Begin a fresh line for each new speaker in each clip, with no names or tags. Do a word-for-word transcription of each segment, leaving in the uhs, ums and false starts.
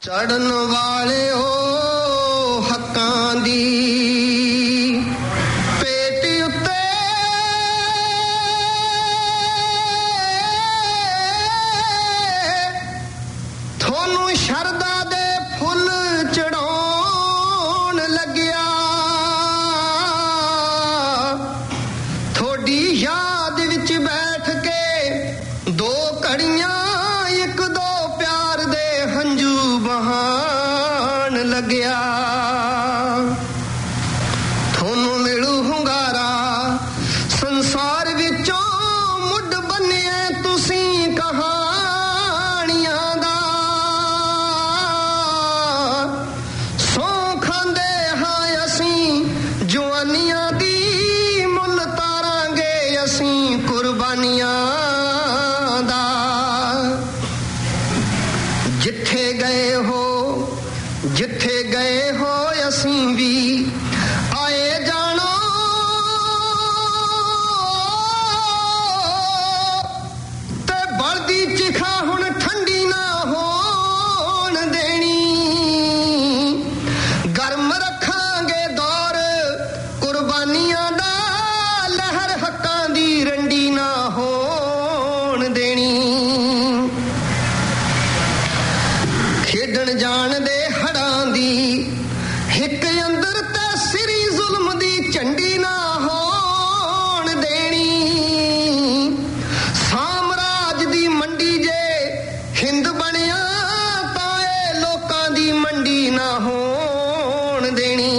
ਚੜਨ ਵਾਲਿਓ ਹੱਕਾਂ ਦੀ ਪੇਟੀ ਉੱਤੇ ਤੁਹਾਨੂੰ ਸ਼ਰਧਾ ਦੇ ਫੁੱਲ ਚੜਾਉਣ ਲੱਗਿਆ, ਤੁਹਾਡੀ ਯਾਦ ਵਿੱਚ ਬੈਠ ਕੇ ਦੋ ਘੜੀਆਂ ਇੱਕ ਦੋ ਪਿਆਰ ਦੇ ਹੰਝੂ ਬਹਾਣ ਲੱਗਿਆ। ਤੁਹਾਨੂੰ ਮਿਲੂ ਹੁੰਗਾਰਾ ਸੰਸਾਰ ਵਿੱਚੋਂ ਮੁੱਢ ਬੰਨਿਆ ਤੁਸੀਂ ਕਹਾਣੀਆਂ ਦਾ, ਸੌਂ ਖਾਂਦੇ ਹਾਂ ਅਸੀਂ ਜਵਾਨੀਆਂ ਦੀ, ਮੁੱਲ ਤਾਰਾਂਗੇ ਅਸੀਂ ਕੁਰਬਾਨੀਆਂ ਦਾ। ਜਿੱਥੇ ਗਏ ਹੋ ਜਿੱਥੇ ਗਏ ਹੋ ਅਸੀਂ ਵੀ ਆਏ ਜਾਣੋ, ਤੇ ਬਲਦੀ ਚਿਖਾ ਹੁਣ ਠੰਡੀ ਨਾ ਹੋਣ ਦੇਣੀ, ਗਰਮ ਰੱਖਾਂਗੇ ਦੌਰ ਕੁਰਬਾਨੀਆਂ ਦਾ, ਲਹਿਰ ਹੱਕਾਂ ਦੀ ਰੰਡੀ ਨਾ ਹੋਣ ਦੇਣੀ। ਖੇਡਣ ਜਾਣਦੇ ਹੜਾਂ ਦੀ ਹਿੱਕ ਅੰਦਰ ਤੇ ਸਿਰੀ ਜ਼ੁਲਮ ਦੀ ਝੰਡੀ ਨਾ ਹੋਣ ਦੇਣੀ, ਸਾਮਰਾਜ ਦੀ ਮੰਡੀ ਜੇ ਹਿੰਦ ਬਣਿਆ ਤਾਂ ਇਹ ਲੋਕਾਂ ਦੀ ਮੰਡੀ ਨਾ ਹੋਣ ਦੇਣੀ।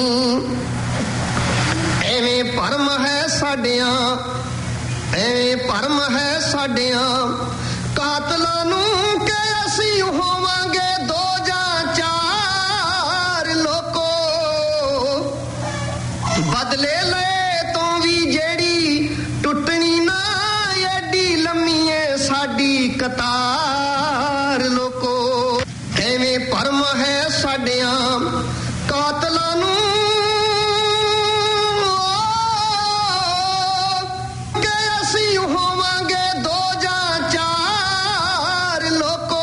ਐਵੇਂ ਭਰਮ ਹੈ ਸਾਡਿਆਂ ਐਵੇਂ ਭਰਮ ਹੈ ਸਾਡਿਆਂ ਕਾਤਲਾਂ ਨੂੰ ਕਿ ਅਸੀਂ ਹੋਵਾਂਗੇ ਦੋ ਜਾਂ ਚਾਰ ਲੋਕੋ, ਬਦਲੇ ਲਏ ਤੋਂ ਵੀ ਜਿਹੜੀ ਟੁੱਟਣੀ ਨਾ ਐਡੀ ਲੰਮੀ ਏ ਸਾਡੀ ਕਤਾਰ ਲੋਕੋ। ਐਵੇਂ ਭਰਮ ਹੈ ਸਾਡਿਆਂ ਕਾਤਲਾਂ ਨੂੰ ਕਿ ਅਸੀਂ ਹੋਵਾਂਗੇ ਦੋ ਜਾਂ ਚਾਰ ਲੋਕੋ,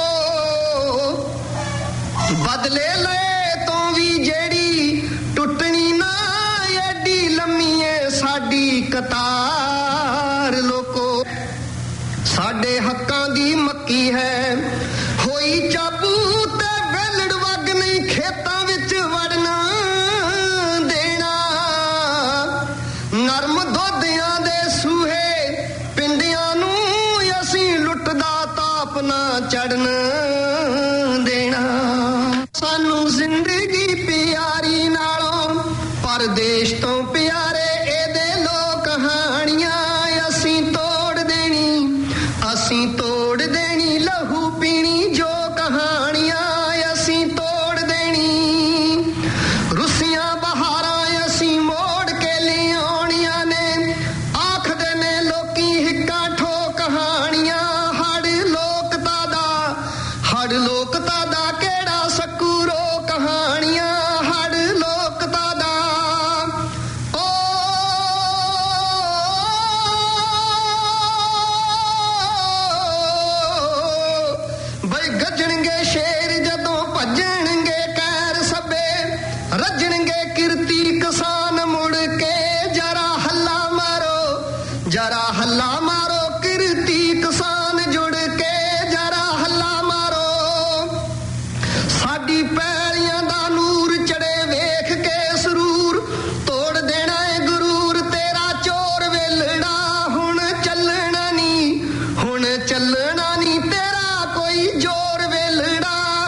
ਬਦਲੇ ਲਏ ਤੋਂ ਵੀ ਜਿਹੜੀ ਟੁੱਟਣੀ ਨਾ ਐਡੀ ਲੰਮੀ ਏ ਸਾਡੀ ਕਤਾਰ ਲੋਕੋ। ਸਾਡੇ ਹੱਕਾਂ ਦੀ ਮੱਕੀ ਹੈ ਹੋਈ ਚਾਬੂ ਤੇ ਵੇਲੜ ਵੱਗ ਨਹੀਂ ਖੇਤਾਂ ਵਿੱਚ ਵੜਨਾ ਦੇਣਾ, ਨਰਮ ਦੋਧਿਆਂ ਦੇ ਸੂਹੇ ਪਿੰਡਿਆਂ ਨੂੰ ਅਸੀਂ ਲੁੱਟਦਾ ਤਾਪ ਨਾ ਚੜਨ ਦੇਣਾ। ਸਾਨੂੰ ਜ਼ਿੰਦਗੀ ਪਿਆਰੀ ਨਾਲੋਂ ਪਰਦੇਸ਼ ਤੋਂ ਪਿਆਰੇ ਇਹਦੇ ਲੋਕ ਕਹਾਣੀਆਂ ਅਸੀਂ ਤੋੜ ਦੇਣੀ, ਅਸੀਂ ਤੋੜ ਦੇਣੀ ਲਹੂ ਪੀਣੀ ਜੋ ਕਹਾਣੀਆਂ ਅਸੀਂ ਤੋੜ ਦੇਣੀ। ਰੁੱਸੀਆਂ ਬਹਾਰਾਂ ਅਸੀਂ ਮੋੜ ਕੇ ਲਿਆਉਣੀਆਂ ਨੇ, ਆਖਦੇ ਨੇ ਲੋਕੀ ਹਿੱਕਾਂ ਠੋ ਕਹਾਣੀਆਂ। ਹੜ ਲੋਕਤਾ ਦਾ ਹੜ ਲੋਕਤਾ ਦਾ ਕਿਹੜਾ ਸਕੂਰੋ ਕਹਾਣੀਆਂ, ਹੜ ਲੋਕਤਾ ਦਾ ਓ ਬਈ ਗੱਜਣਗੇ ਸ਼ੇਰ ਜਦੋਂ ਭੱਜਣਗੇ ਕੈਰ ਸਭੇ, ਰੱਜਣਗੇ ਕਿਰਤੀ ਕਿਸਾਨ ਮੁੜ ਕੇ ਜਰਾ ਹੱਲਾ ਮਾਰੋ ਜਰਾ ਹੱਲਾ ਮਾਰੋ, ਕਿਰਤੀ ਕਿਸਾਨ ਜੁੜ ਕੇ ਜਰਾ ਹੱਲਾ ਮਾਰੋ। ਸਾਡੀ ਪੈਲੀਆਂ ਦਾ ਨੂਰ ਚੜੇ ਵੇਖ ਕੇ ਸਰੂਰ, ਤੋੜ ਦੇਣਾ ਏ ਗੁਰੂਰ ਤੇਰਾ ਚੋਰ ਵੇਲੜਾ, ਹੁਣ ਚੱਲਣਾ ਨੀ ਹੁਣ ਚੱਲਣਾ ਨੀ ਤੇਰਾ ਕੋਈ ਜੋਰ ਵੇਲੜਾ।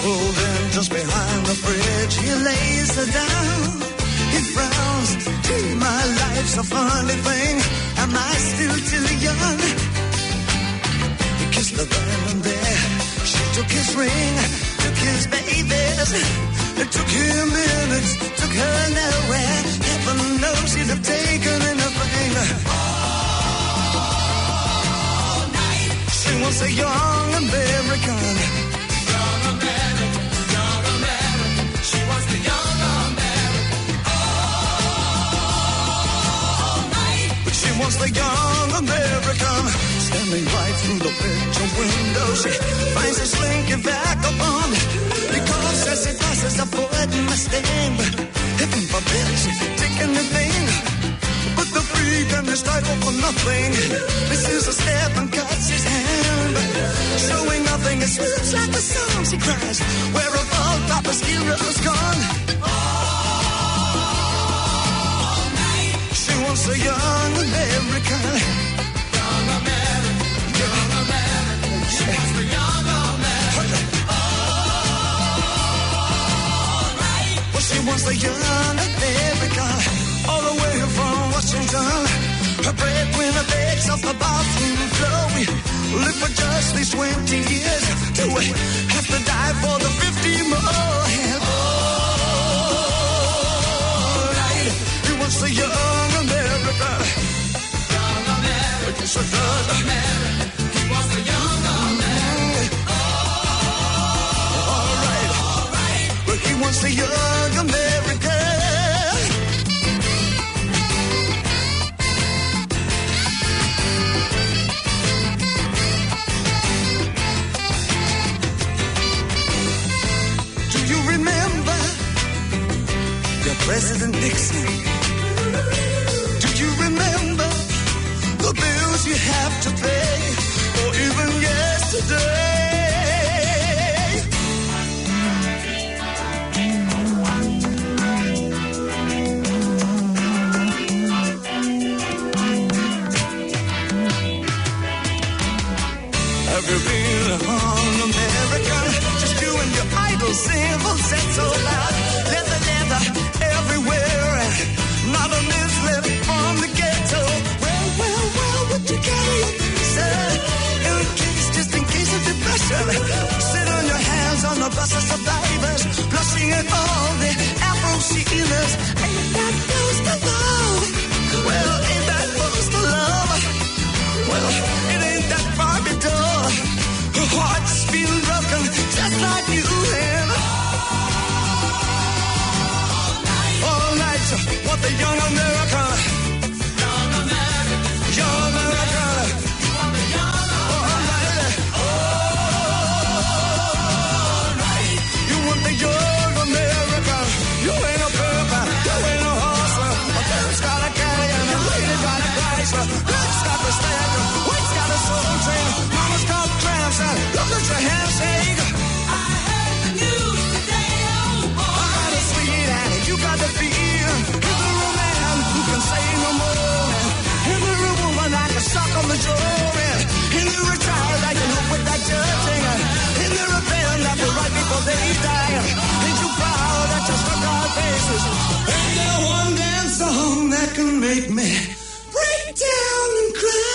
Well, then just behind the bridge he lays her down. He frowns, gee, my life's a funny thing. Am I still too young? He kissed the man there. She took his ring, took his babies. It took him minutes, took her nowhere. Heaven knows he'd have taken anything. All night. She was a young American. Young American, young American. She was the young American. All night. But she was the young American. Standing right through the picture window, she finds a slinky vagabond. Because as he passes a poet mistake, heaven forbid she take anything but the freak and his title for nothing. Misses a step and cuts his hand, showing nothing. It swoops like the song she cries, where a ball topper's hero's gone. All night. She was a young American. Young American, young American. She was the young American. She was the young America, all the way from Washington. Her breadwinner begs off the bathroom floor. We live for just these twenty years till we have to die for the fifty more. And all right, it was the young America. Young America, so young America. He was the young America. All right, all right, but he was the young America. Do you remember your President Nixon? Do you remember the bills you have to pay, or even yesterday? Have you been on America? Just you and your idol civil set so loud. Leather, leather everywhere. Not a miss left from the ghetto. Well, well, well, would you carry a visa? In case, just in case of depression. Sit on your hands on the bus of survivors, blushing at all the Afro-Sheeners. Ain't that close to love? Well, ain't that close to love? Well, it ain't that far to door. Her heart's been broken just like you have. All night, all night, what the young America. Young America, young America. You want the young America. All night, you want the young America. You ain't a pimp, you ain't a hustler. A pimp's got a carrion, a lady got a Chrysler. Black's got the stagger, white's got a soul train. Mama's got cramps, and look at your handshake. I heard the news today, oh boy. I got a sweet and you got the feel. Is there a man who can say no more? Is there a woman I can suck on the jaw? Is there a child I can help with that judging? Is there a pen that will write before they die? Ain't you proud that you struck our faces? Ain't there one damn song that can make me break down and cry?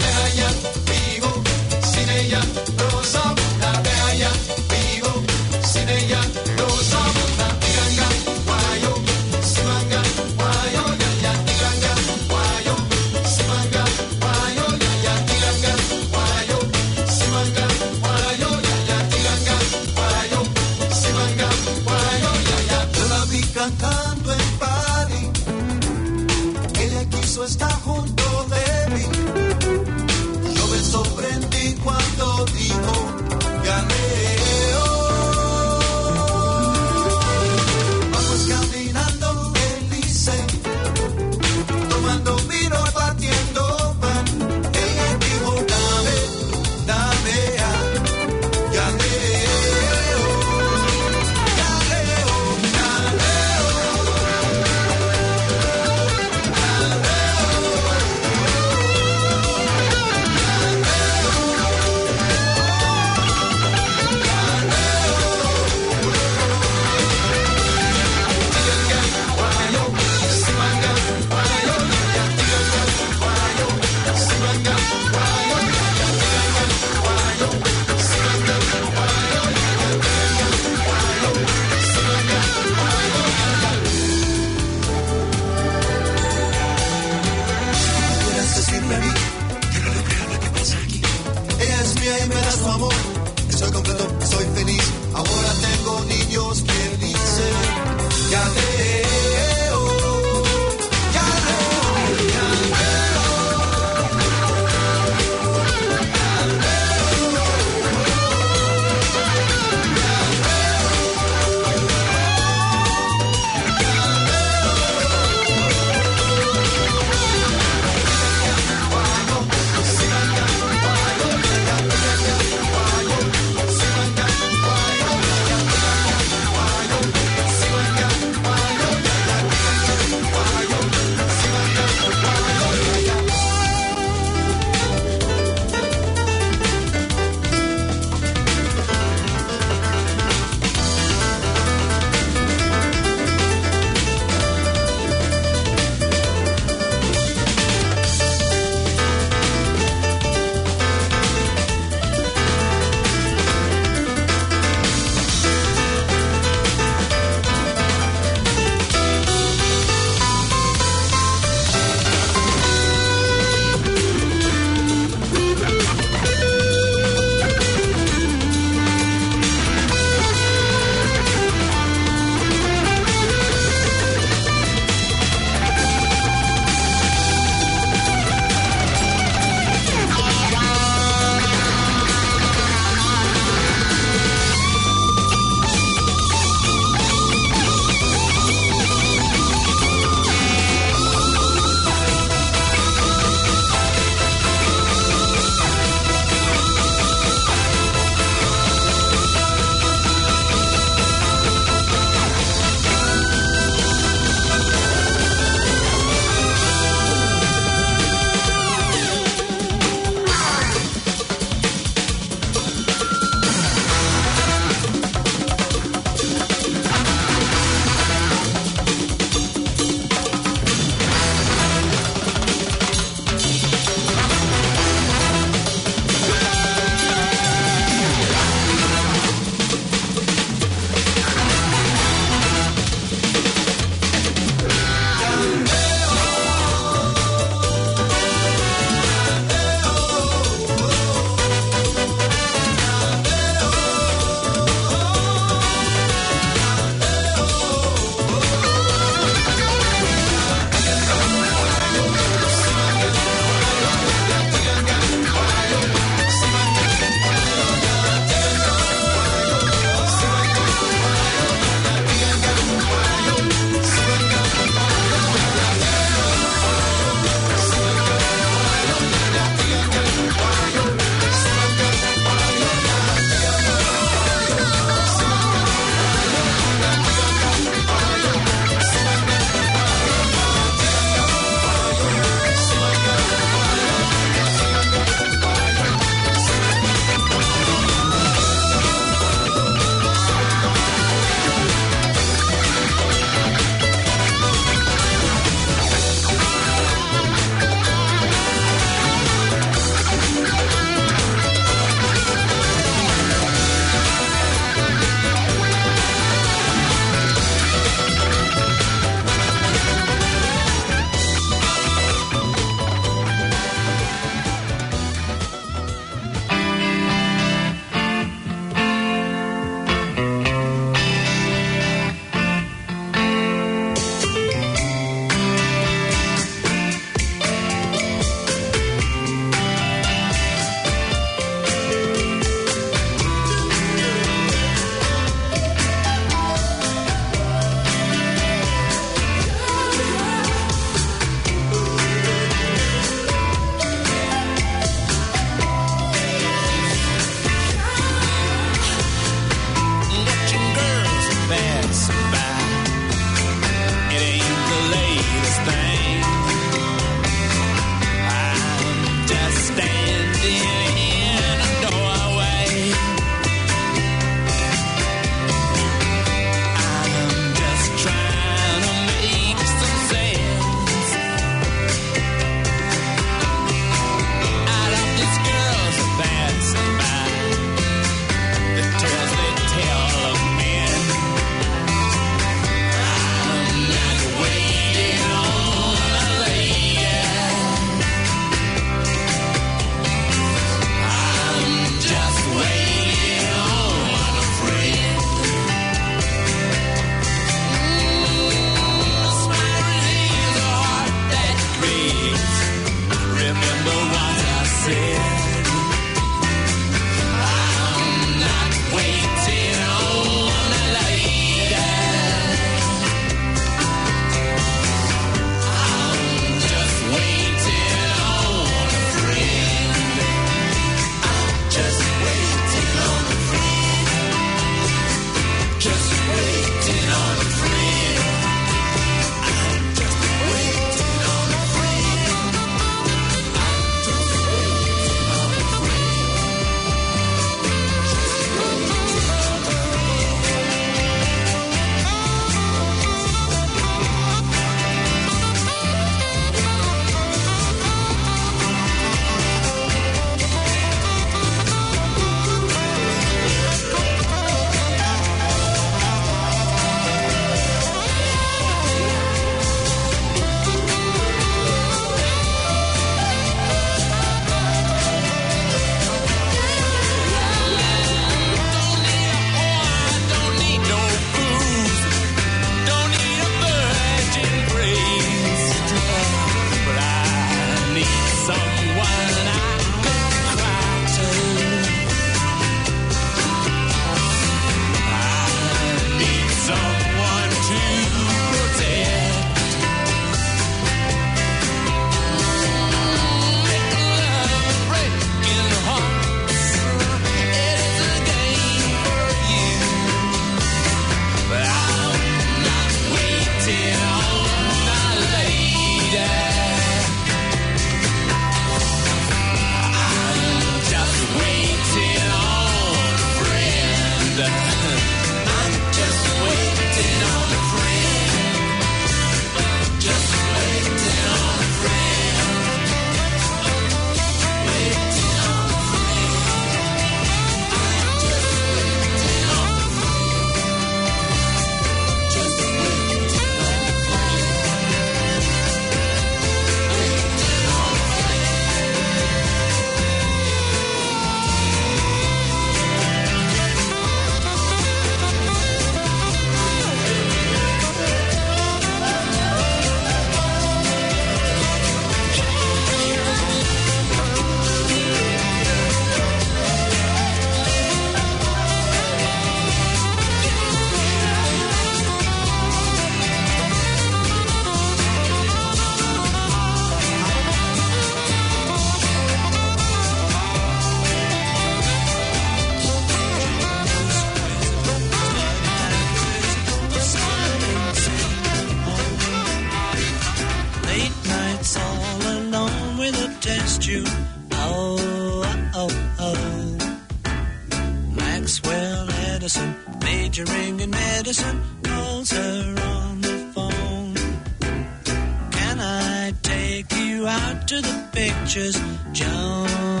majoring in medicine, calls her on the phone. Can I take you out to the pictures, Joan?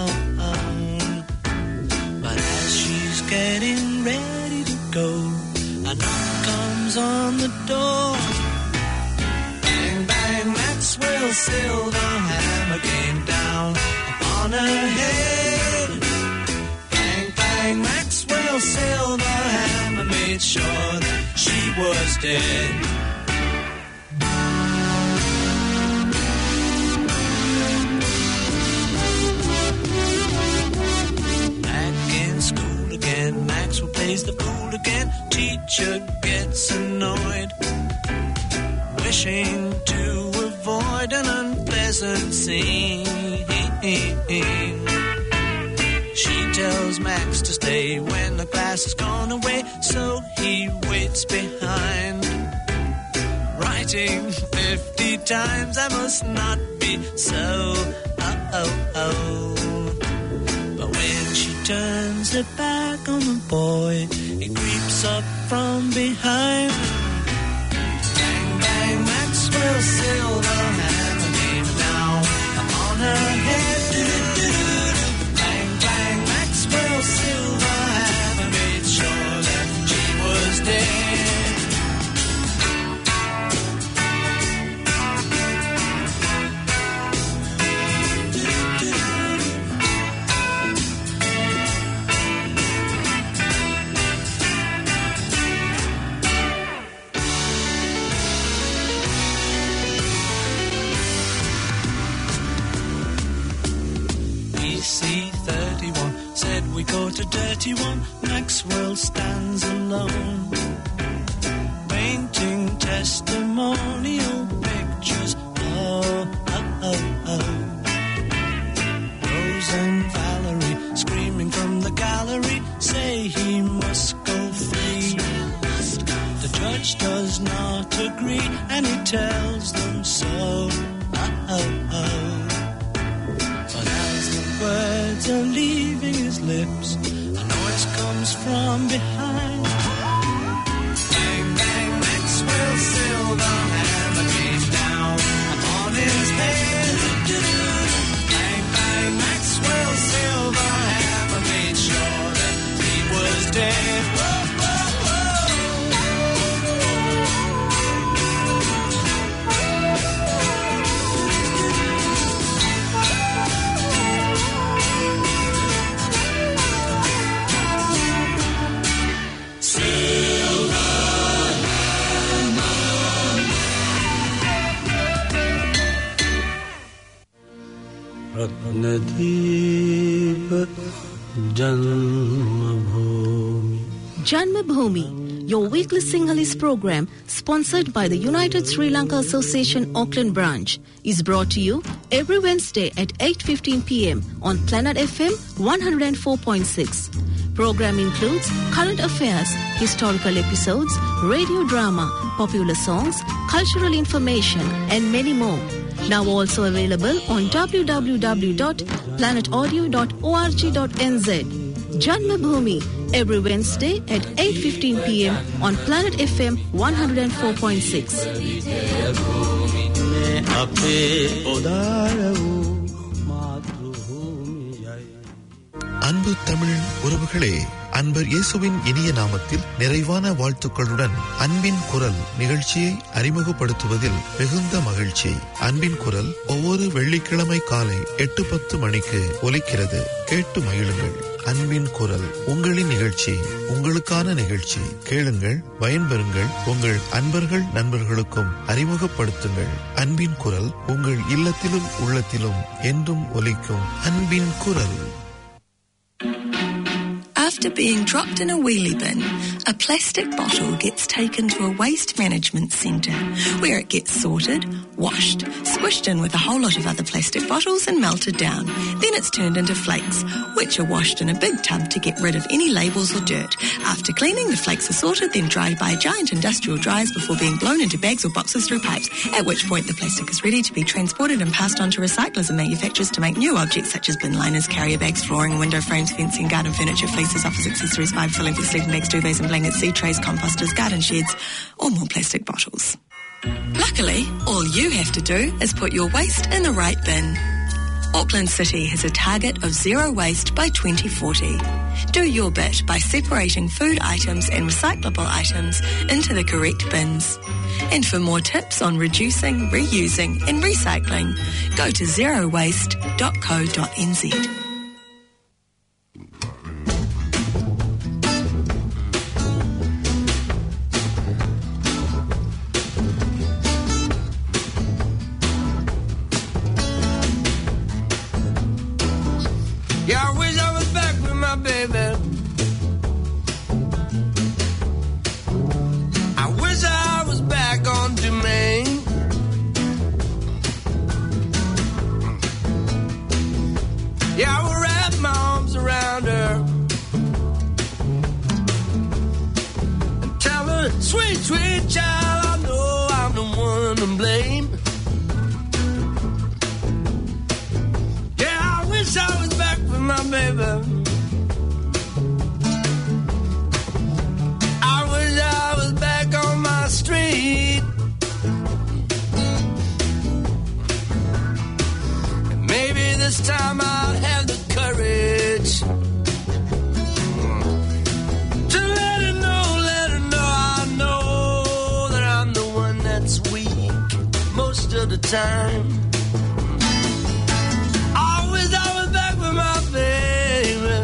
But as she's getting ready to go, a knock comes on the door. Bang, bang, Maxwell Silverhammer came down upon her head. Bang, bang, Maxwell Silverhammer made sure that she was dead. Maxwell plays the fool again. Teacher gets annoyed, wishing to avoid an unpleasant scene. She tells Max to stay when the class has gone away, so he waits behind, writing fifty times, I must not be so. Oh, oh, oh. But when she turns her back on the boy, he creeps up from behind. Bang, bang, Maxwell Silverhammer came down upon her head. Bang, bang, Maxwell Silverhammer made sure that she was dead. We go to dirty one, Maxwell stands alone, painting testimonial pictures. Oh, oh, oh, oh. Rose and Valerie screaming from the gallery say he must go free. The judge does not agree and he tells them so. Oh, oh, oh. But as the words are leaving his lips, a noise comes from behind. Bang, bang, Maxwell Silverhammer came down upon his head. Bang, bang, Maxwell Silverhammer made sure that he was dead.
Ratnadeep Janmabhoomi.
Janmabhoomi, your weekly Sinhalese program, sponsored by the United Sri Lanka Association Auckland branch, is brought to you every Wednesday at eight fifteen p.m. on Planet F M one oh four point six. Program includes current affairs, historical episodes, radio drama, popular songs, cultural information, and many more. Now also available on w w w dot planet audio dot org dot n z. Janmabhoomi, every Wednesday at eight fifteen p.m. on Planet F M one oh four point six.
அன்பு தமிழ் உறவுகளே, அன்பர் இயேசுவின் இனிய நாமத்தில் நிறைவான வாழ்த்துக்களுடன் அன்பின் குரல் நிகழ்ச்சியை அறிமுகப்படுத்துவதில் மிகுந்த மகிழ்ச்சி. அன்பின் குரல் ஒவ்வொரு வெள்ளிக்கிழமை காலை எட்டு பத்து மணிக்கு ஒலிக்கிறது. கேட்டு மகிழுங்கள். அன்பின் குரல் உங்களின் நிகழ்ச்சி, உங்களுக்கான நிகழ்ச்சி. கேளுங்கள், பயன்பெறுங்கள். உங்கள் அன்பர்கள் நண்பர்களுக்கும் அறிமுகப்படுத்துங்கள். அன்பின் குரல் உங்கள் இல்லத்திலும் உள்ளத்திலும் என்றும் ஒலிக்கும். அன்பின் குரல்.
After being dropped in a wheelie bin, a plastic bottle gets taken to a waste management centre where it gets sorted, washed, squished in with a whole lot of other plastic bottles and melted down. Then it's turned into flakes, which are washed in a big tub to get rid of any labels or dirt. After cleaning, the flakes are sorted, then dried by giant industrial dryers before being blown into bags or boxes through pipes, at which point the plastic is ready to be transported and passed on to recyclers and manufacturers to make new objects such as bin liners, carrier bags, flooring, window frames, fencing, garden furniture, fleeces, offers accessories, vibe filling for sleeping bags, duvets and blankets, sea trays, composters, garden sheds, or more plastic bottles. Luckily, all you have to do is put your waste in the right bin. Auckland City has a target of zero waste by twenty forty. Do your bit by separating food items and recyclable items into the correct bins. And for more tips on reducing, reusing and recycling, go to zero waste dot co dot n z.
Yeah, I wish I was back with my baby. I wish I was back on Domain. Yeah, I would wrap my arms around her and tell her, sweet, sweet child, I know I'm the one to blame. Yeah, I wish I was back with my baby. I wish I was back on my street. And maybe this time I'll have the courage to let her know, let her know I know that I'm the one that's weak most of the time. I wish I was back with my baby.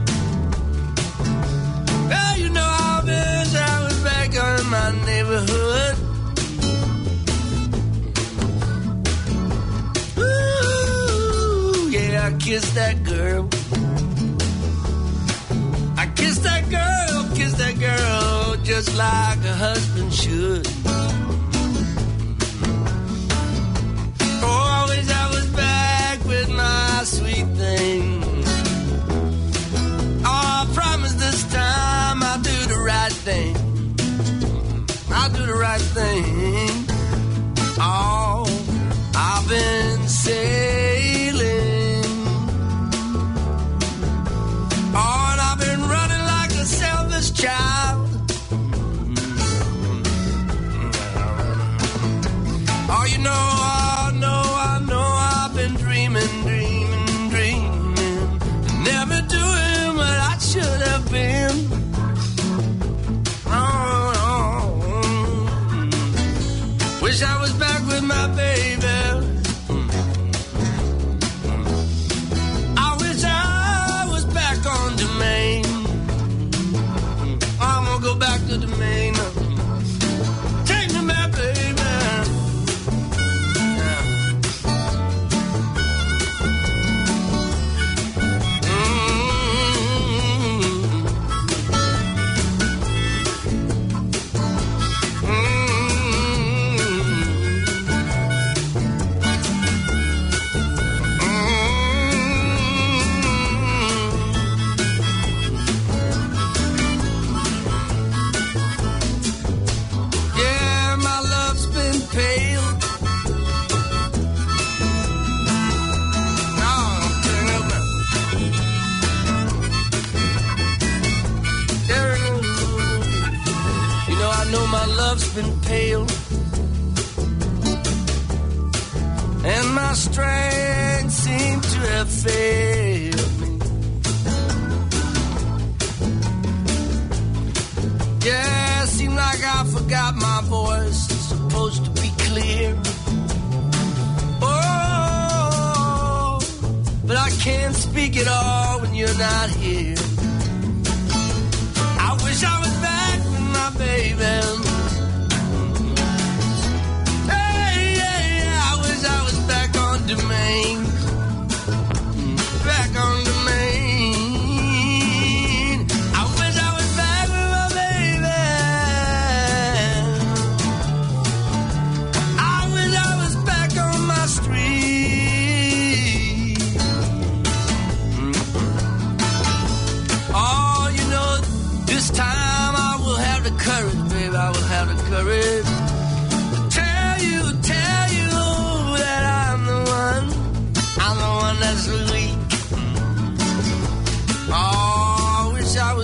Well, you know, I wish I was back in my neighborhood. Ooh, yeah, I kissed that girl. I kissed that girl, kissed that girl just like a husband should. Oh, I wish I was back with my sweet thing. Oh, I promise this time I'll do the right thing. I'll do the right thing. Oh, I've been sailing. Oh, and I've been running like a selfish child. Oh, you know, I know, I know I've been dreaming, dreaming, dreaming. Never doing what I should have been. Oh, oh. Wish I was back with my baby. I wish I was back on Domain. I'm gonna go back to Domain. Take me back, baby. Yeah, my love's been pale. No, turn over. There it is. You know, I know my love's been pale. And my strength seemed to have failed me. Yeah, seemed like I forgot my voice. It's supposed to be clear. Oh, but I can't speak at all when you're not here. I wish I was back with my baby. Hey, yeah, yeah, I wish I was back on Domain. Back on Domain. I wish I was back with my baby. I wish I was back on my street. Oh, you know, this time I will have the courage, baby. I will have the courage to tell you, tell you that I'm the one. I'm the one that's weak. Oh, I wish I was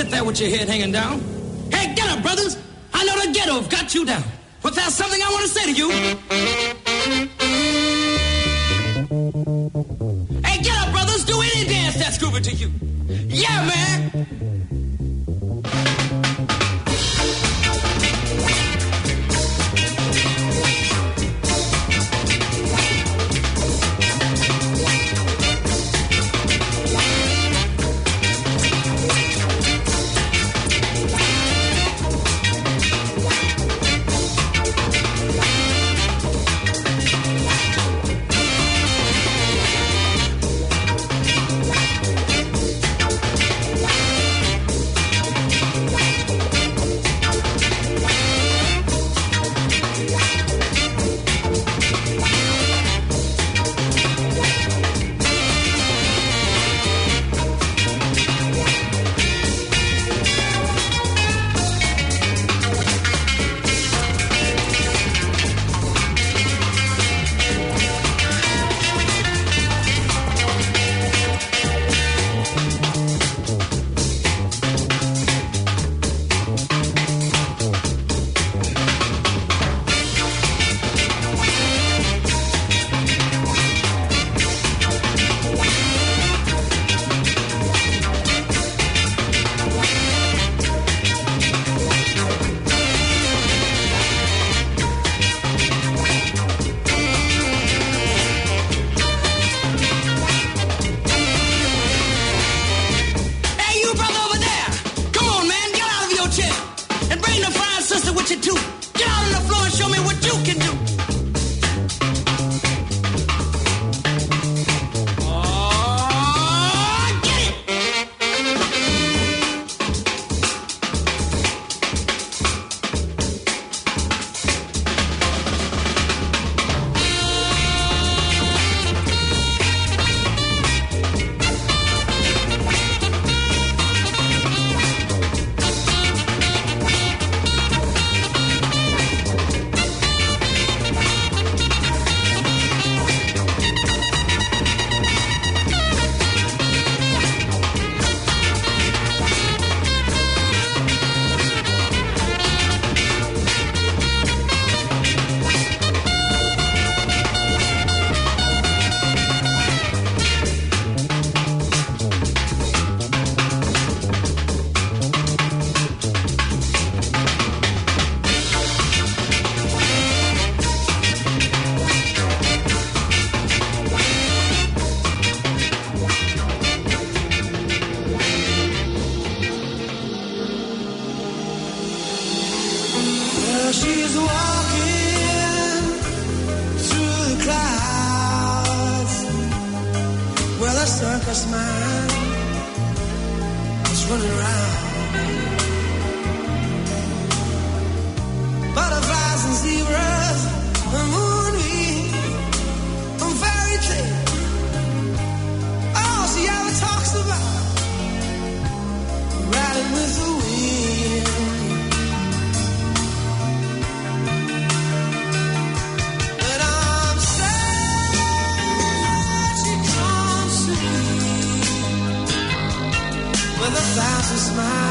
sit there with your head hanging down. Hey, get up, brothers. I know the ghetto have got you down. But there's something I want to say to you. Hey, get up, brothers. Do any dance that's groovy to you. Yeah, man.
With a thousand smiles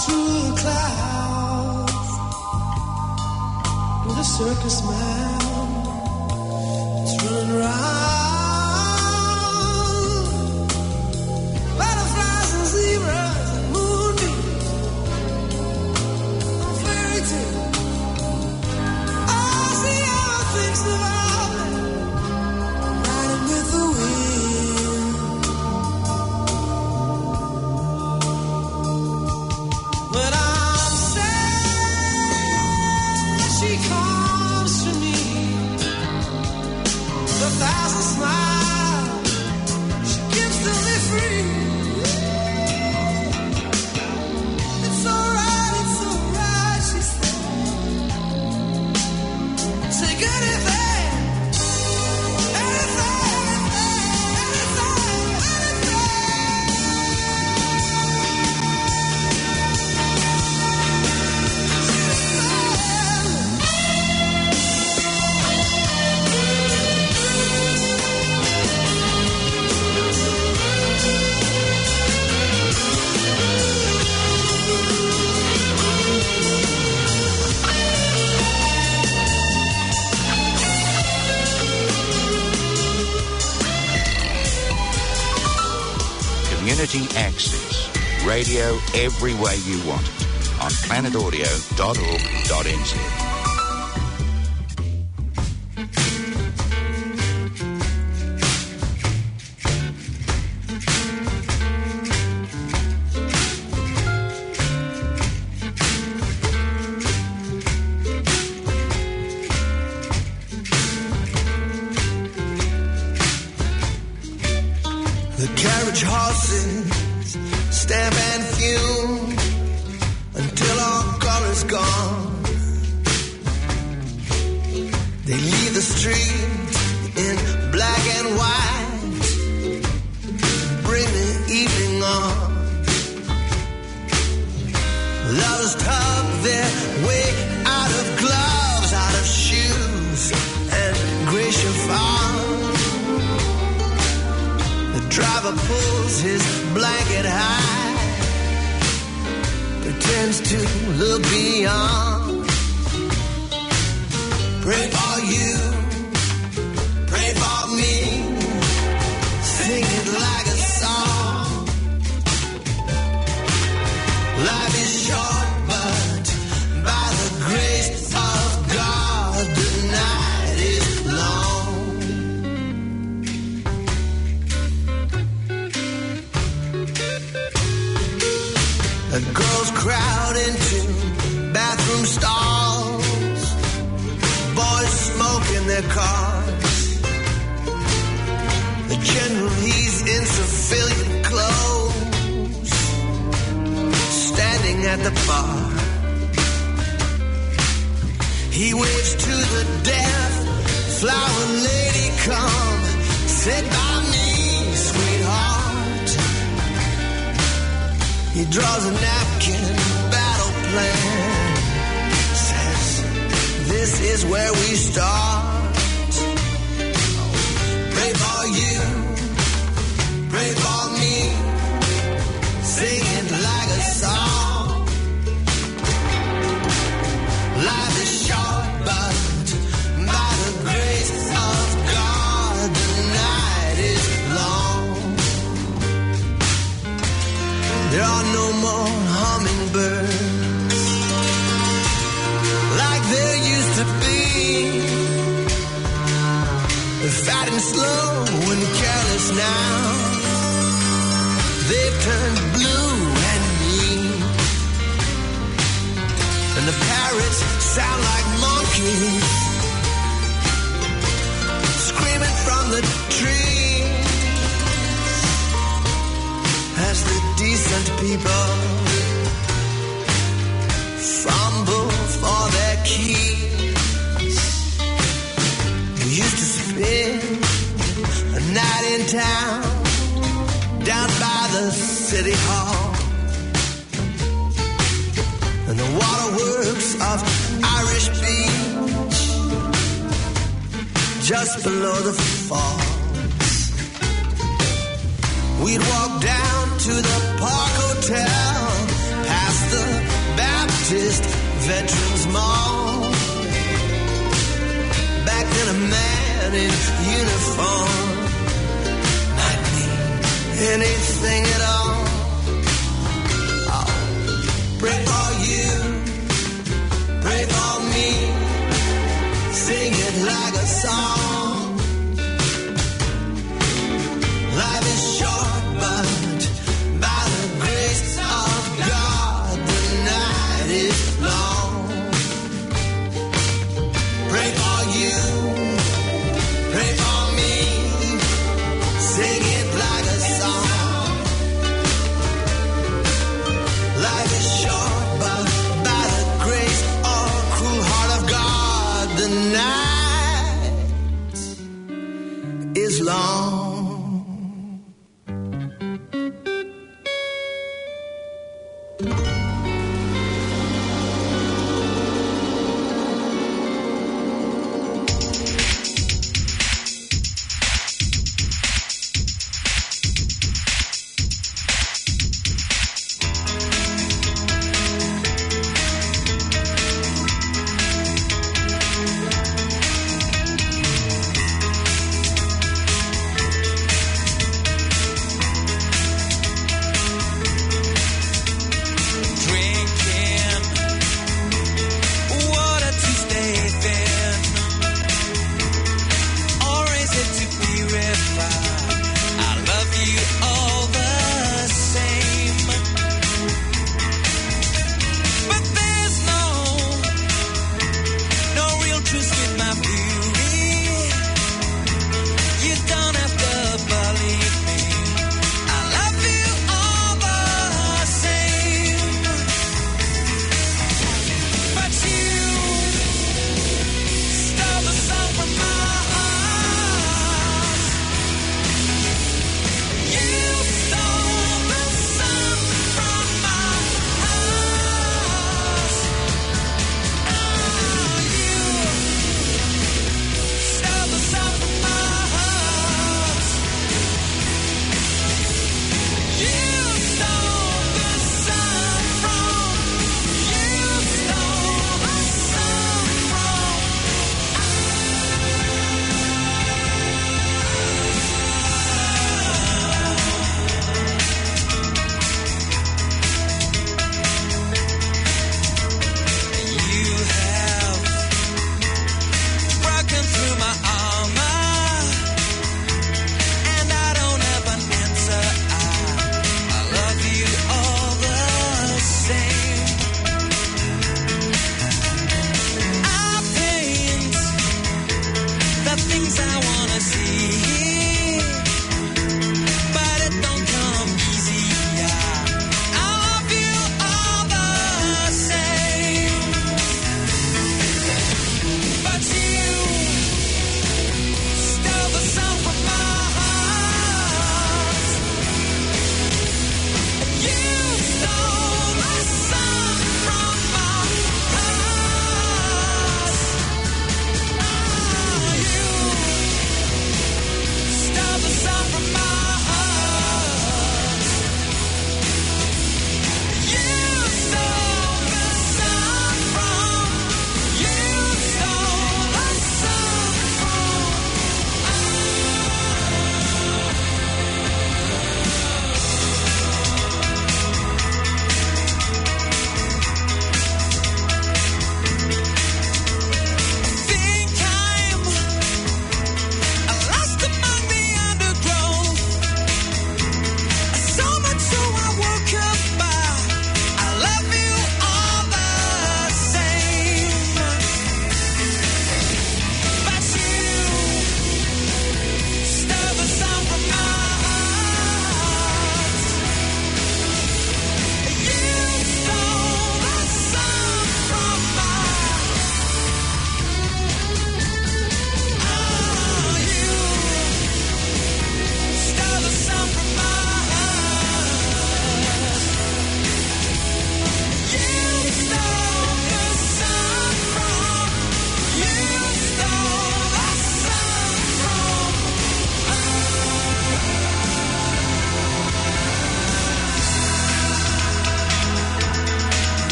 through the clouds with a circus man. It's running round. Butterflies and zebras and moonbeams and fairy tales. I see everything's surviving, riding with the wind. When I'm sad, she comes to me. A thousand smiles she gives to me free. It's alright, it's alright, she said. Take anything, anything, anything,
Community Access. Radio every way you want it on planet audio dot org dot n z.
The carriage horses stamp and fume until all color's gone. They leave the street in black and white, bring the evening on. Lovers tug their way out of gloves, out of shoes and gray chiffon. The driver pulls his blanket high, pretends to look beyond. Pray for you, pray for me, sing it like a song. Life is short, but by the grace of God, the night is long. The girls crowd into bathroom stalls, boys smoke in their cars. The general, he's in civilian clothes, standing at the bar. He waves to the deaf flower lady, come sit by me, sweetheart. He draws a napkin, battle plan, says, this is where we start. Pray for you, pray for me, sing it like a song. Life is short, but by the grace of God, the night is long. There are no more hummingbirds like there used to be. They're fat and slow and careless now. They've turned blue and mean. And the parrots sound like monkeys, screaming from the trees as the decent people fumble for their keys. We used to spend a night in town, down by the city hall, and the waterworks of Irish Beach, just below the falls. We'd walk down to the Park Hotel, past the
Veterans Mall. Back then a man in uniform might mean anything at all. Oh, pray for you, pray for me, sing it like a song. Life is short, but by the grace of God, the night is long. Pray for you, pray for me, sing it like a song.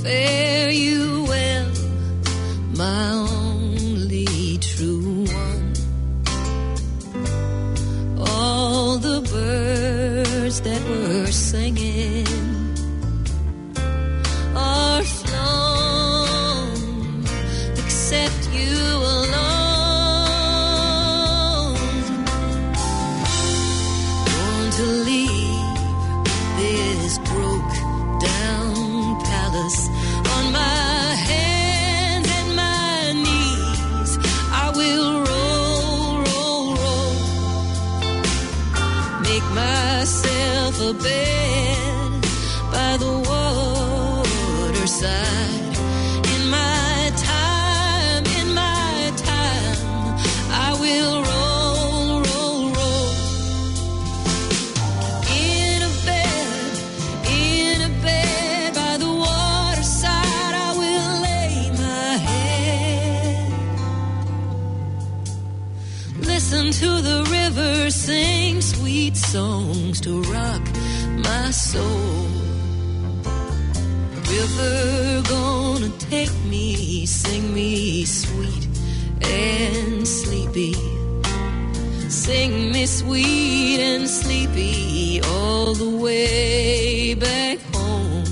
Fare you well, my only true one. All the birds that were singing are flown, except you alone. Going to leave this broke down palace on my hands and my knees. I will roll, roll, roll, make myself a bed by the waterside. In my time, in my time, I will roll, roll, roll. In a bed, in a bed by the waterside, I will lay my head. Listen to the river sing sweet songs to rock my soul. River gonna take me, sing me sweet and sleepy. Sing me sweet and sleepy all the way back home.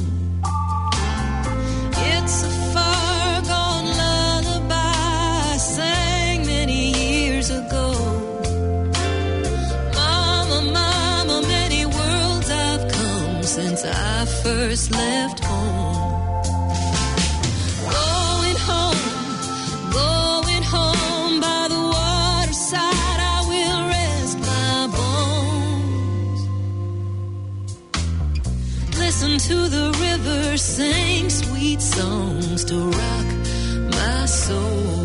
It's a far gone lullaby I sang many years ago. Mama, mama, many worlds I've come since I first left home. Going home, going home by the waterside, I will rest my bones. Listen to the river sing sweet songs to rock my soul.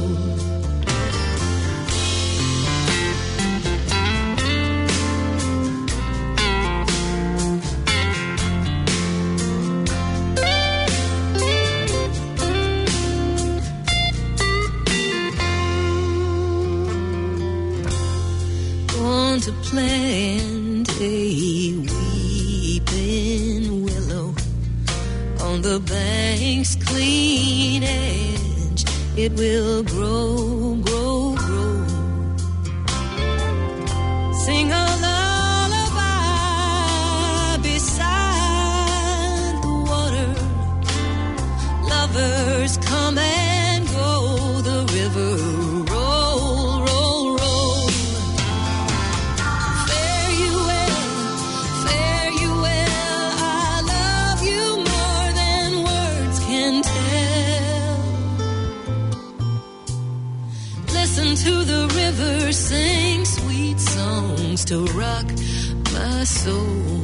To plant a weeping willow on the bank's clean edge. It will grow, grow, grow. Sing a lullaby beside the water. Lovers come and go, the river roll, roll, roll. Fare you well, fare you well, I love you more than words can tell. Listen to the river sing sweet songs to rock my soul.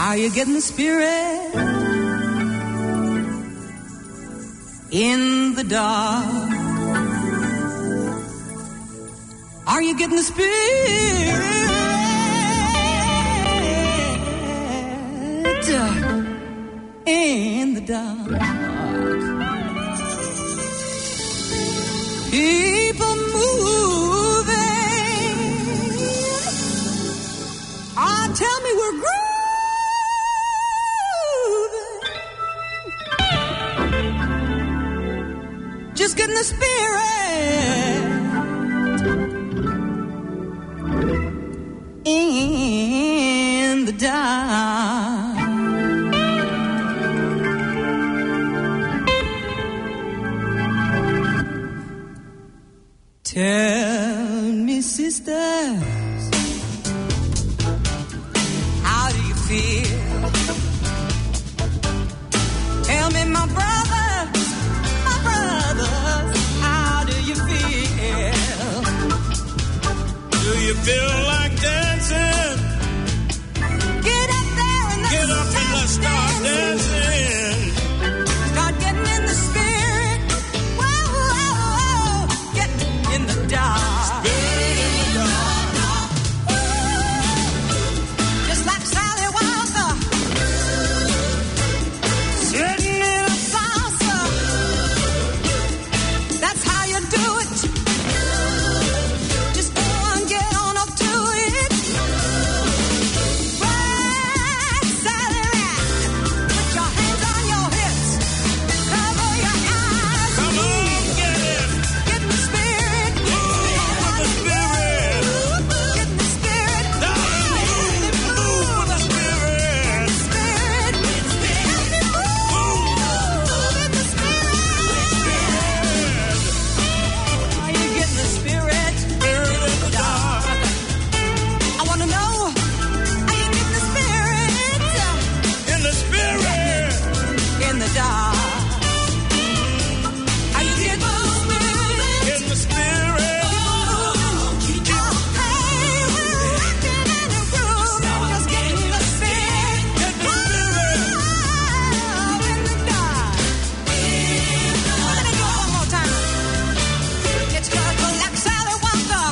Are you getting the spirit in the dark? Are you getting the spirit in the dark? People moving. Ah, tell me we're grooving. Just getting the spirit in the dark. Tell me, sisters, how do you feel? Tell me, my brothers, my brothers, how do you feel?
Do you feel like dancing?
Get up there and let's
Get up and let's start dancing.
Start getting in the spirit. Whoa, whoa, whoa. Get in the dark.
Spirit in the dark.
Just like Sally Walker, sitting in a salsa. That's how you do it. Just go and get on up to it. Right, Sally, right. Put your hands on your hips. Cover your eyes.
Come on, get it.
Get in the spirit.
Move with the spirit.
Get in the spirit.
Move with the spirit.
Spirit. Help me move in the spirit. Are you getting the spirit?
Spirit in the dark.
I want to know, are you getting the spirit
In the spirit.
in the dark? Are you getting the spirit?
In the spirit.
Hey, we're rocking and a grooving, just getting the spirit.
Get the spirit.
Oh, in the dark. Let me go one more time. It's gonna go like Sally Walker.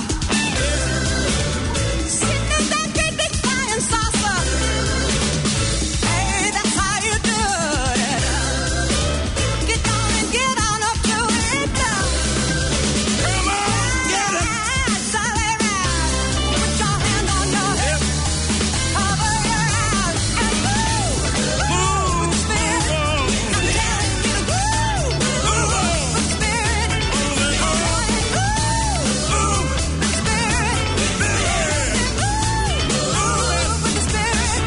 Sitting in that great big flying saucer. Hey, that's how you do it. Get down and get on up to it.
Come on, get it.
Right, Sally, right. Put your hand on your hip. Cover your eyes and move. Move with the spirit. I'm telling you to groove. Move with the spirit. Come on and groove. Move with the spirit. Move with the spirit.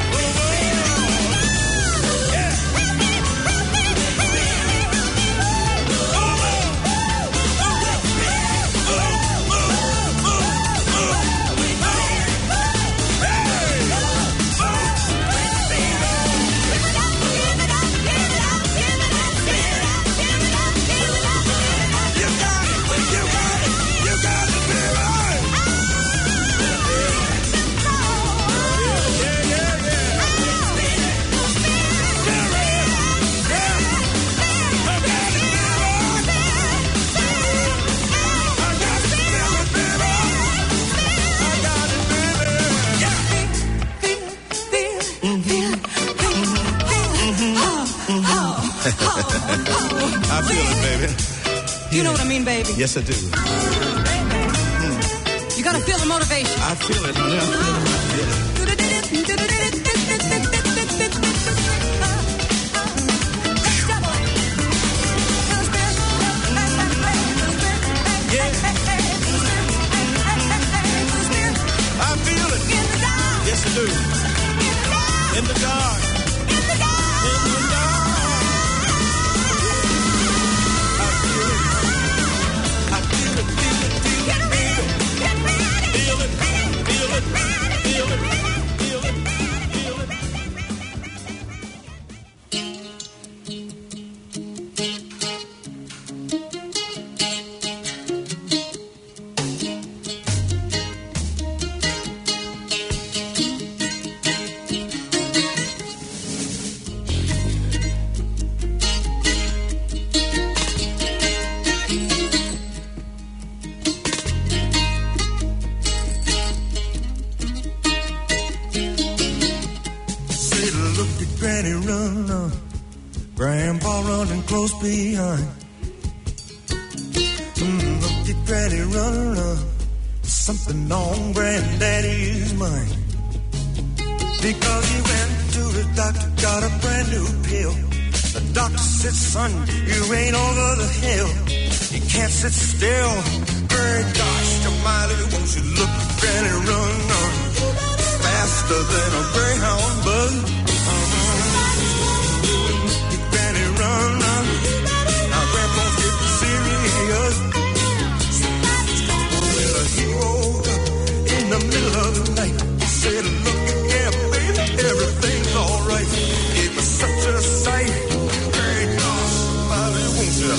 I feel it, baby.
You know what I mean, baby?
Yes, I do.
You gotta feel the motivation.
I feel it, honey. I feel it. I feel it. Yes, I do. In the dark. In the dark. In the dark. I feel it. I feel it, feel it, feel it, feel it. Feel it, feel it, feel it. running close behind. Mm, look at Granny run, run. Something on Granddaddy's mind. Because he went to the doctor, got a brand new pill. The doctor said, son, you ain't over the hill. You can't sit still. Very gosh, almighty, won't you look at Granny run, run. Faster than a greyhound bug. Your Granny run, run. Now Grandpa's getting serious. Well, he woke up in the middle of the night. He said, look again, baby, everything's alright. It was such a sight. Very gosh, almighty, won't you?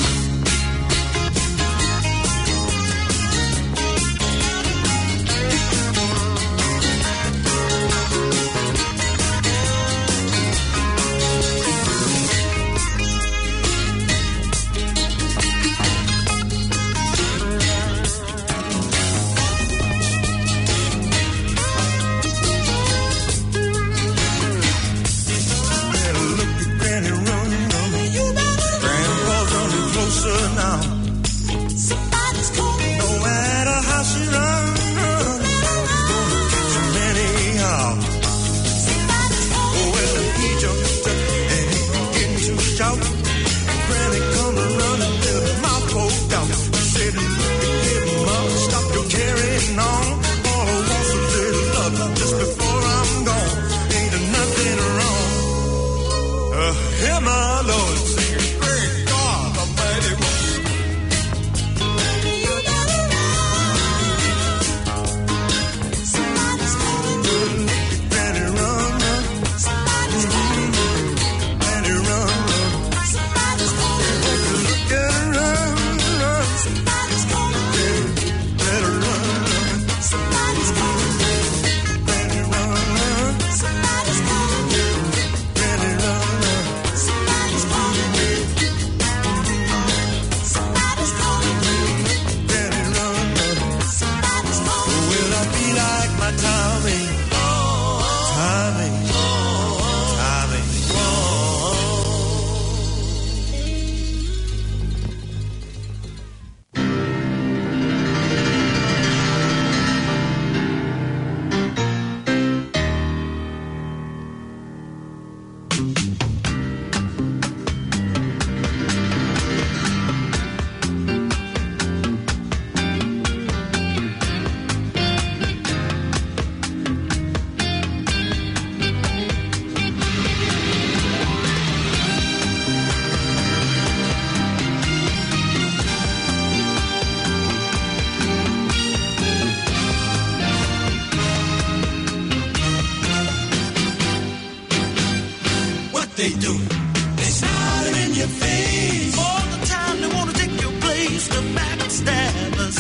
They do. They smiling in your face.
All the time they wanna take your place. The backstabbers.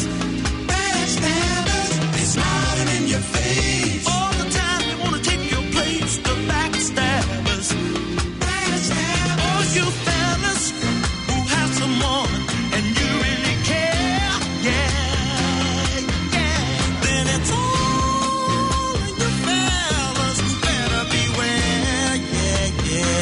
Backstabbers. They smiling in your face.
All the time they wanna take your place. The backstabbers.
Backstabbers.
All you fellas who have someone and you really care, yeah, yeah. Then it's all in you fellas who better beware, yeah, yeah.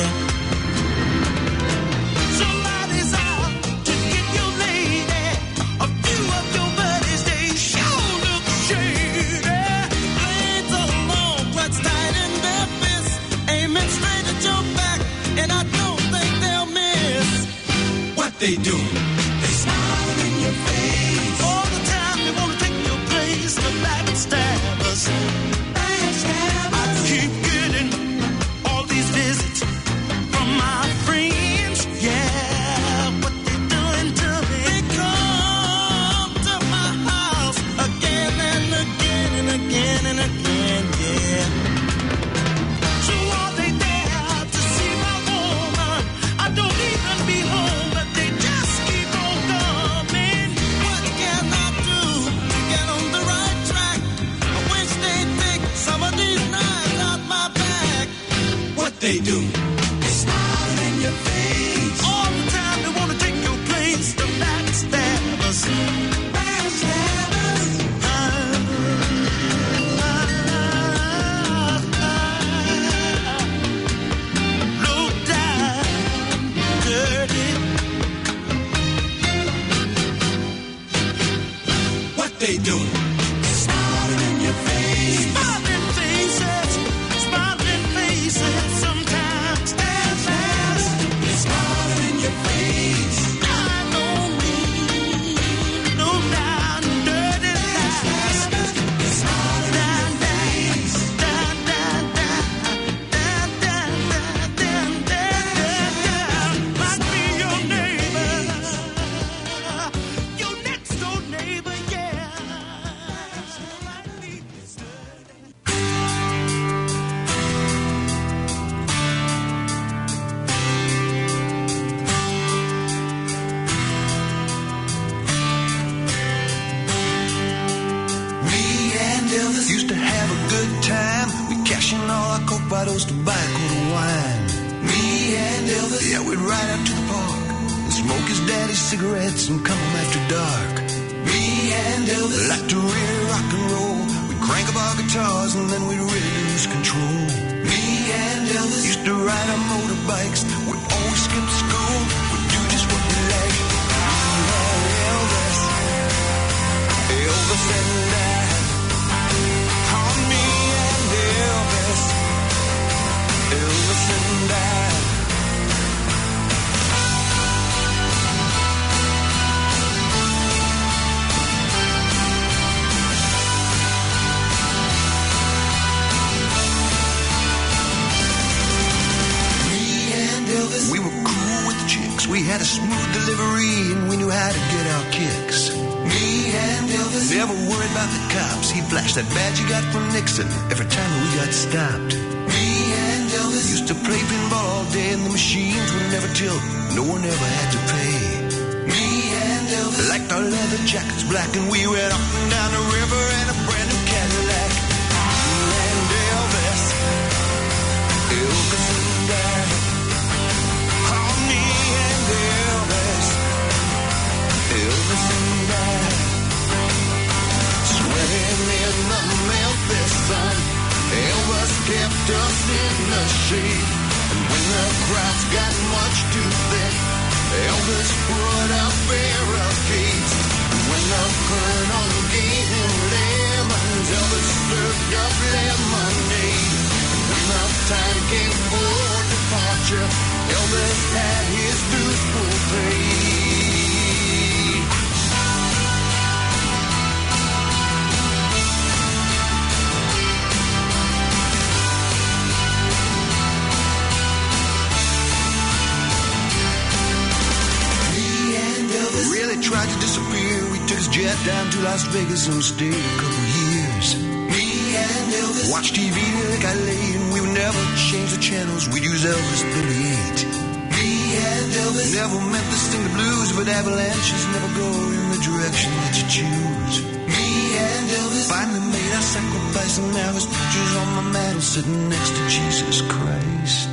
Somebody's out to get your lady. A few of your buddies, they sure look shady. Blades are long, clutched tight in their fists, aiming straight at your back, and I don't think they'll miss.
What they do? They smiling in your face.
All the time they wanna take your place, the backstabbers.
Backstabbers.
I keep getting all these visits from my friends, yeah. What they doing to me? They come to my house again and again and again and again, yeah. So are they there to see my woman? I don't even be home, but they just
they doing? Smiling in your face.
Smiling faces, smiling faces, sometimes stand fast.
They're smiling in your face.
I don't mean no down dirty lies.
They're smiling in your face.
Down, down, down, down, down, down, down, down, down. Might be your neighbor, your next door neighbor, yeah. Might be
Me and Elvis used to have a good time. We cash in all our coke bottles to buy a quart of wine. Me and Elvis, yeah, we'd ride out to the park and smoke his daddy's cigarettes and come home after dark. Me and Elvis liked to really rock and roll. We'd crank up our guitars and then we'd really lose control. Me and Elvis used to ride our motorbikes. We'd always skip school. We'd do just what we liked. Me and Elvis, Elvis and I. On me and Elvis, Elvis and I. Me and Elvis, we were cool with the chicks. We had a smooth delivery and we knew how to get our kicks. Me and Elvis, never worried about the cops. He flashed that badge he got from Nixon every time we got stopped. Me and Elvis used to play pinball all day and the machines would never tilt. No one ever had to pay. Me and Elvis liked our leather jackets black and we went up and down the river in a brand new Cadillac. Me and Elvis, Elvis and I. Oh, me and Elvis, Elvis and I. Sweating in the Memphis sun, Elvis kept us in the shade. And when the crowds got much too thick, Elvis put up barricades. And when the colonel gave him lemons, Elvis served up lemonade. And when the time came for departure, Elvis had his dues full paid. Really tried to disappear. We took his jet down to Las Vegas and stayed a couple years. Me and Elvis watched T V like I lay, and we would never change the channels. We'd use Elvis thirty-eight. Me and Elvis never meant to sing the blues, but avalanches never go in the direction that you choose. Me and Elvis finally made our sacrifice, and now his picture's on my mantle, sitting next to Jesus Christ.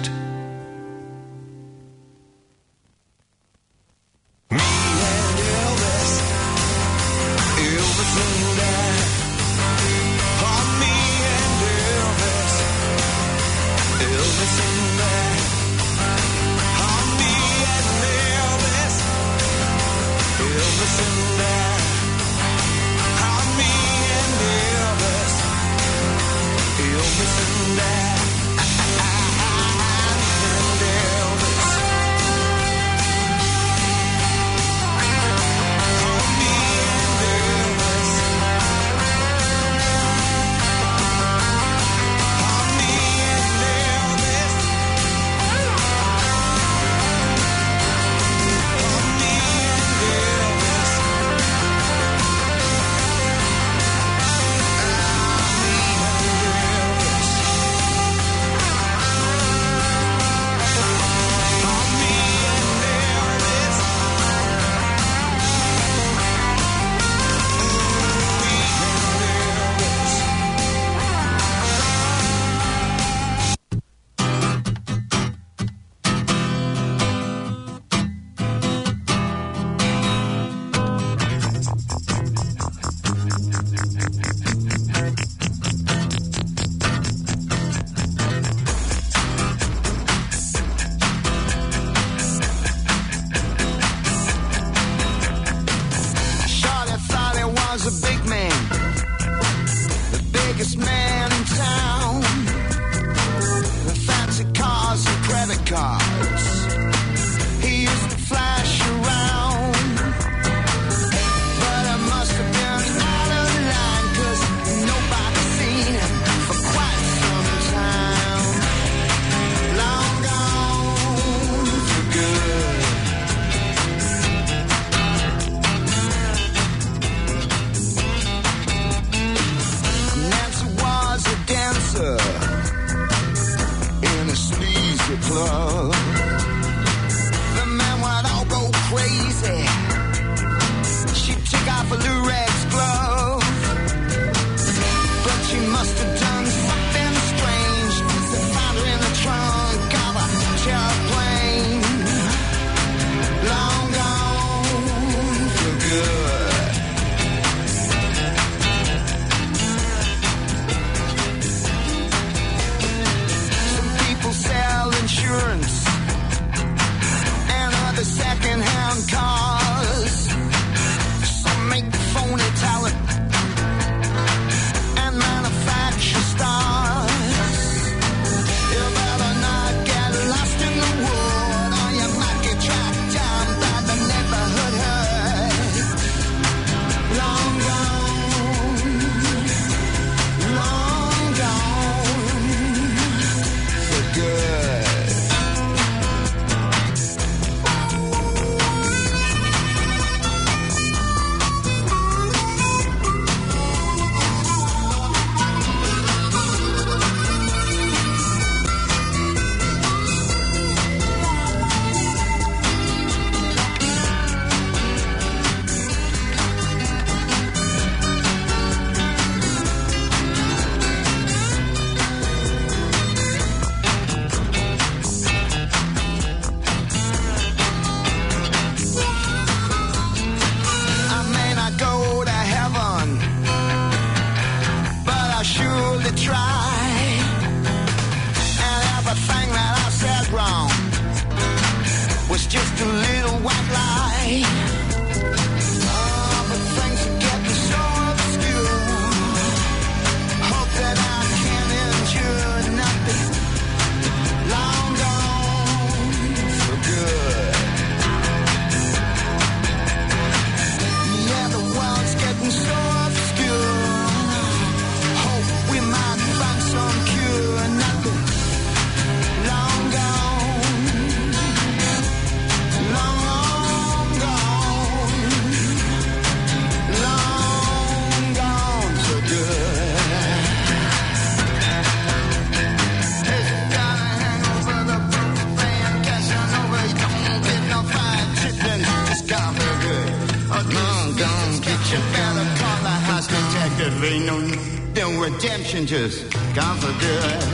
You better call the house detective. Ain't no, no redemption, just gone for good.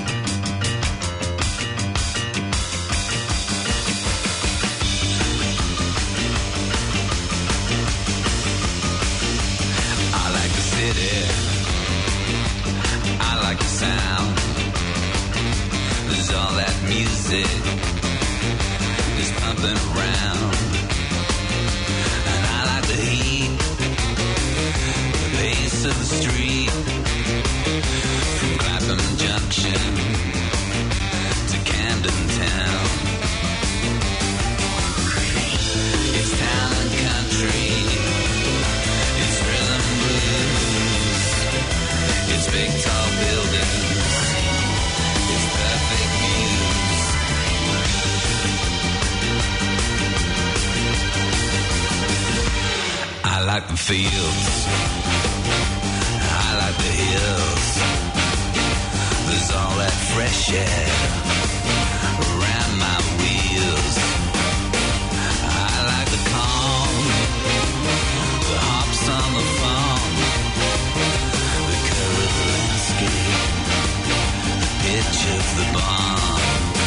I like the city. I like the sound. There's all that music is pumping around. And I like the heat, the pace of the street, from Clapham Junction to Camden Town. It's town and country, it's rhythm blues, it's big tall buildings, it's perfect views. I like the fields, I like the hills. There's all that fresh air around my wheels. I like the calm, the hops on the farm, the color of the landscape, the pitch of the barn.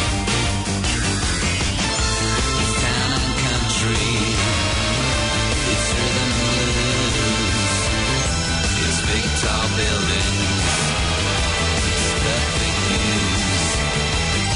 It's town and country, it's rhythm blues, it's big tall buildings, it's perfect views.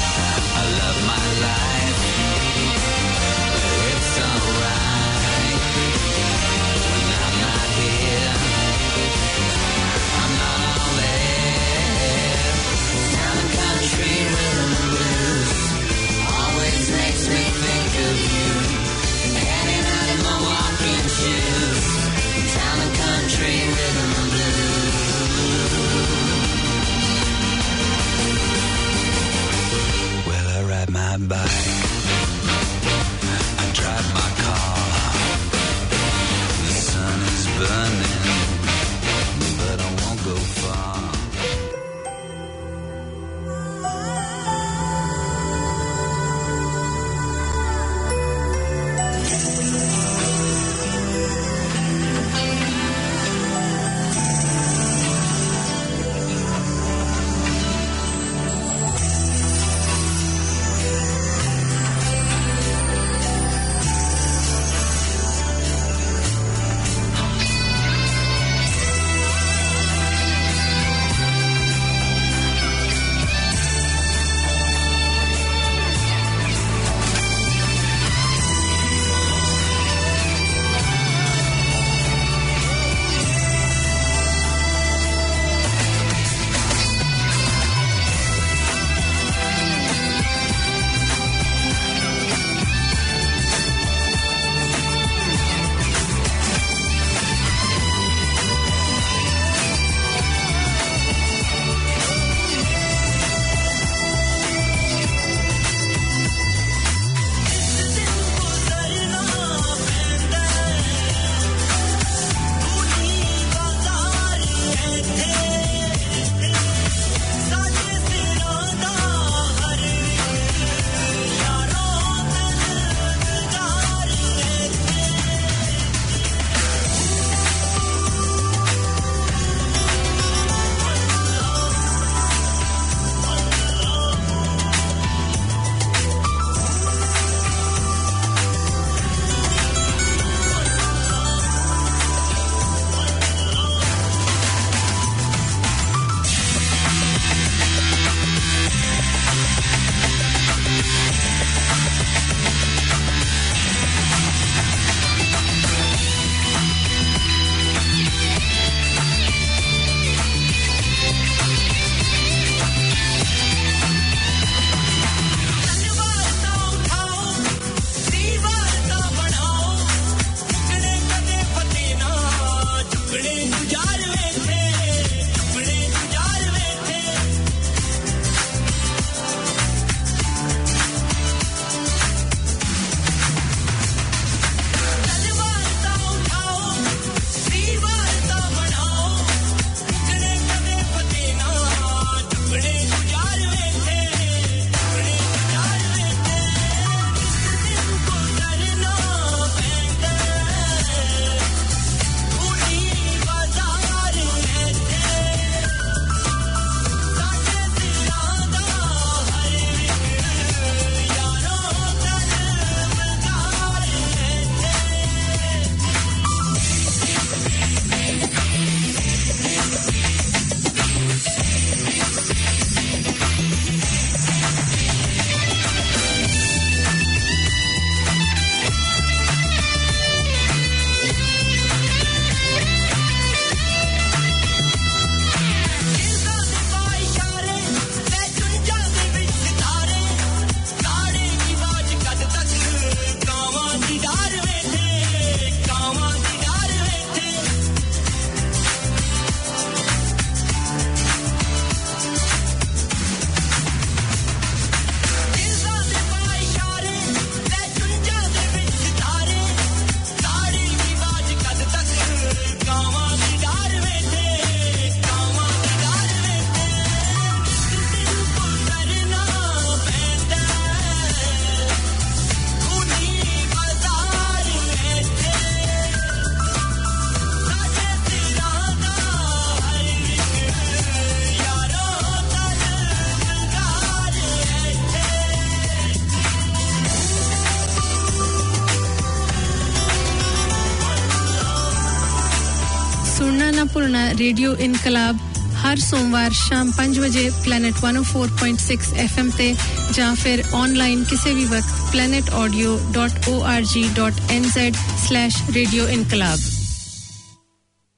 सुनना ना भूलना रेडियो इनकलाब हर सोमवार शाम पाँच बजे planet one oh four point six F M ते ਜਾਂ ਫਿਰ ऑनलाइन किसी भी वक्त planet audio dot org dot n z slash radio इनकलाब